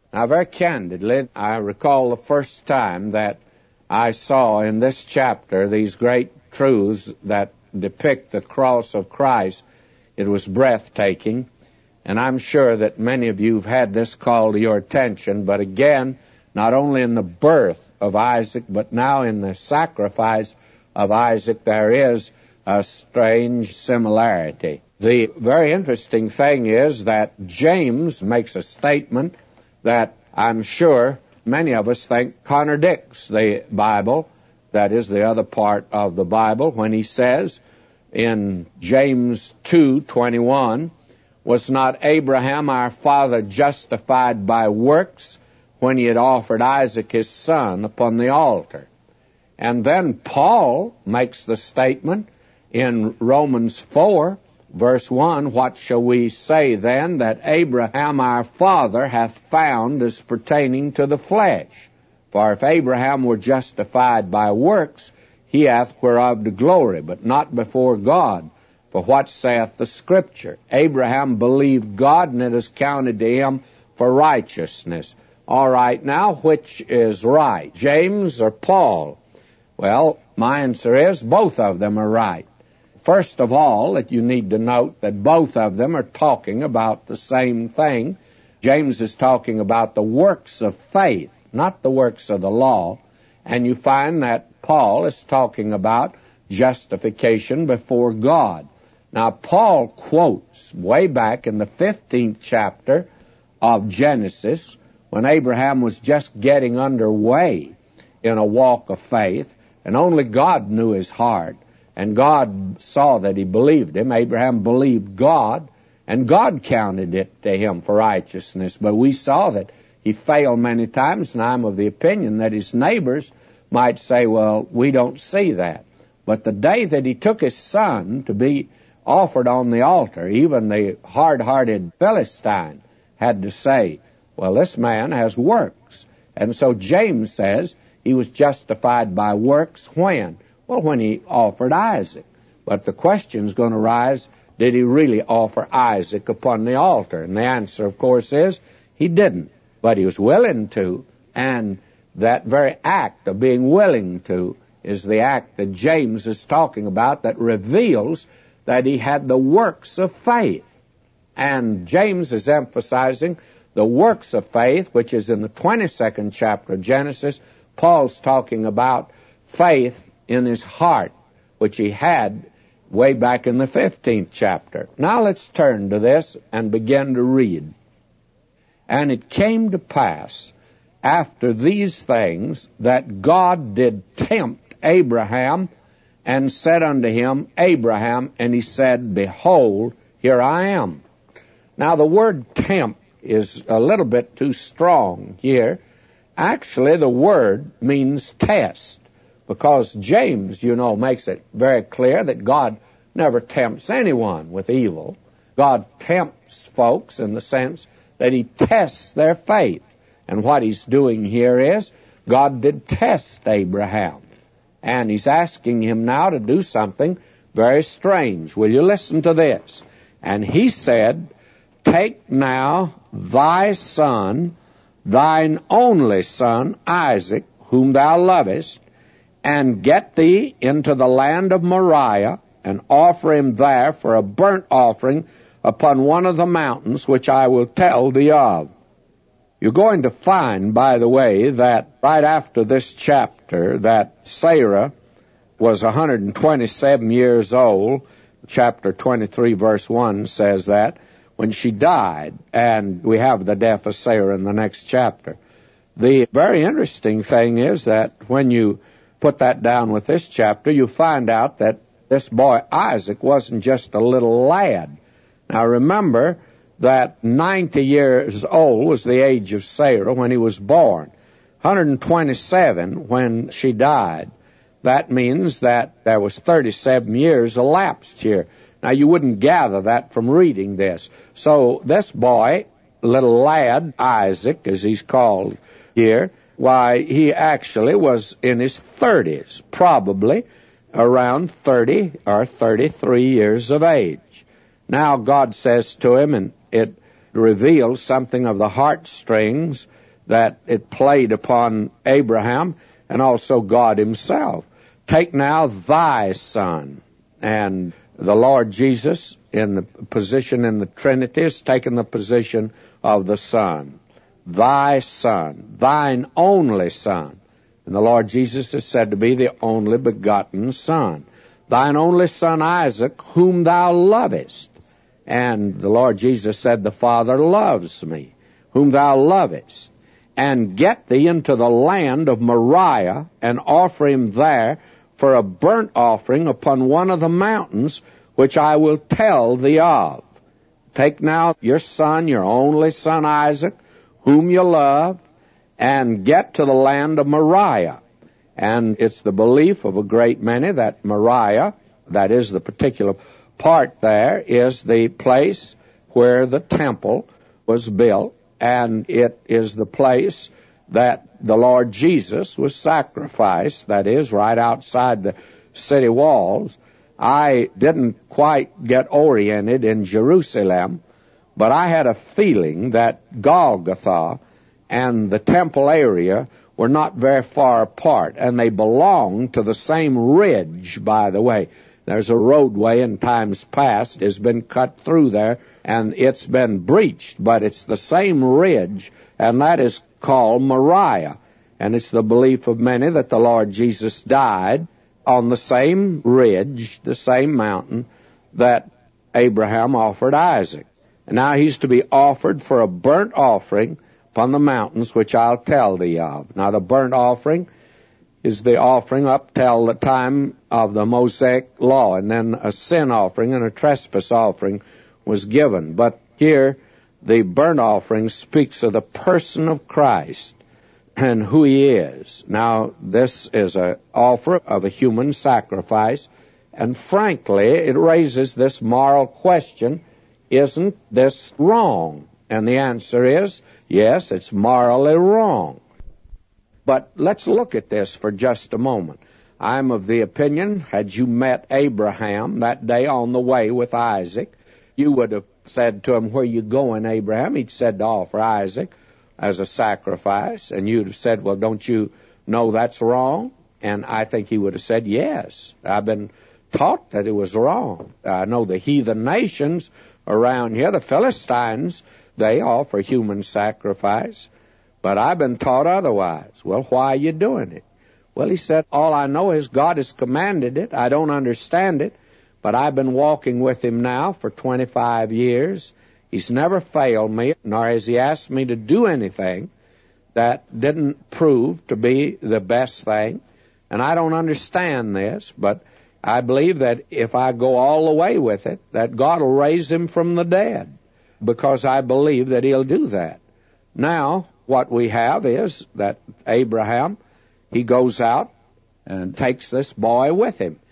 Now, very candidly, I recall the first time that I saw in this chapter these great truths that depict the cross of Christ. It was breathtaking, and I'm sure that many of you have had this call to your attention, but again, not only in the birth of Isaac, but now in the sacrifice of Isaac, there is a strange similarity. The very interesting thing is that James makes a statement that I'm sure many of us think contradicts the Bible, that is the other part of the Bible, when he says in James 2:21, "Was not Abraham our father justified by works when he had offered Isaac his son upon the altar?" And then Paul makes the statement in Romans 4, verse 1, "What shall we say then that Abraham our father hath found as pertaining to the flesh? For if Abraham were justified by works, he hath whereof to glory, but not before God. For what saith the Scripture? Abraham believed God, and it is counted to him for righteousness." All right, now which is right, James or Paul? Well, my answer is both of them are right. First of all, that you need to note that both of them are talking about the same thing. James is talking about the works of faith, not the works of the law. And you find that Paul is talking about justification before God. Now, Paul quotes way back in the 15th chapter of Genesis, when Abraham was just getting underway in a walk of faith, and only God knew his heart. And God saw that he believed him. Abraham believed God, and God counted it to him for righteousness. But we saw that he failed many times, and I'm of the opinion that his neighbors might say, well, we don't see that. But the day that he took his son to be offered on the altar, even the hard-hearted Philistine had to say, well, this man has works. And so James says he was justified by works when? Well, when he offered Isaac. But the question's going to rise, did he really offer Isaac upon the altar? And the answer, of course, is he didn't. But he was willing to, and that very act of being willing to is the act that James is talking about that reveals that he had the works of faith. And James is emphasizing the works of faith, which is in the 22nd chapter of Genesis. Paul's talking about faith in his heart, which he had way back in the 15th chapter. Now let's turn to this and begin to read. "And it came to pass after these things that God did tempt Abraham and said unto him, Abraham, and he said, Behold, here I am." Now the word tempt is a little bit too strong here. Actually, the word means test, because James, makes it very clear that God never tempts anyone with evil. God tempts folks in the sense that he tests their faith. And what he's doing here is, God did test Abraham. And he's asking him now to do something very strange. Will you listen to this? "And he said, Take now thy son, thine only son, Isaac, whom thou lovest, and get thee into the land of Moriah, and offer him there for a burnt offering upon one of the mountains which I will tell thee of." You're going to find, by the way, that right after this chapter, that Sarah was 127 years old. Chapter 23, verse 1 says that, when she died, and we have the death of Sarah in the next chapter. The very interesting thing is that when you put that down with this chapter, you find out that this boy Isaac wasn't just a little lad. Now remember that 90 years old was the age of Sarah when he was born. 127 when she died. That means that there was 37 years elapsed here. Now, you wouldn't gather that from reading this. So this boy, little lad, Isaac, as he's called here, why, he actually was in his 30s, probably around 30 or 33 years of age. Now God says to him, and it reveals something of the heartstrings that it played upon Abraham and also God himself. Take now thy son. And the Lord Jesus, in the position in the Trinity, has taken the position of the Son. Thy Son, thine only Son. And the Lord Jesus is said to be the only begotten Son. Thine only Son Isaac, whom thou lovest. And the Lord Jesus said, the Father loves me, whom thou lovest. And get thee into the land of Moriah, and offer him there for a burnt offering upon one of the mountains, which I will tell thee of. Take now your son, your only son Isaac, whom you love, and get to the land of Moriah. And it's the belief of a great many that Moriah, that is the particular part there, is the place where the temple was built, and it is the place that the Lord Jesus was sacrificed, that is, right outside the city walls. I didn't quite get oriented in Jerusalem, but I had a feeling that Golgotha and the temple area were not very far apart, and they belonged to the same ridge, by the way. There's a roadway in times past has been cut through there, and it's been breached, but it's the same ridge, and that is called Moriah. And it's the belief of many that the Lord Jesus died on the same ridge, the same mountain, that Abraham offered Isaac. And now he's to be offered for a burnt offering upon the mountains, which I'll tell thee of. Now the burnt offering is the offering up till the time of the Mosaic law, and then a sin offering and a trespass offering was given. But here, the burnt offering speaks of the person of Christ and who he is. Now, this is an offer of a human sacrifice, and frankly, it raises this moral question, isn't this wrong? And the answer is, yes, it's morally wrong. But let's look at this for just a moment. I'm of the opinion, had you met Abraham that day on the way with Isaac, you would have said to him, where you going, Abraham? He'd said to offer Isaac as a sacrifice. And you'd have said, well, don't you know that's wrong? And I think he would have said, yes, I've been taught that it was wrong. I know the heathen nations around here, the Philistines, they offer human sacrifice. But I've been taught otherwise. Well, why are you doing it? Well, he said, all I know is God has commanded it. I don't understand it, but I've been walking with him now for 25 years. He's never failed me, nor has he asked me to do anything that didn't prove to be the best thing. And I don't understand this, but I believe that if I go all the way with it, that God will raise him from the dead, because I believe that he'll do that. Now, what we have is that Abraham, he goes out and takes this boy with him.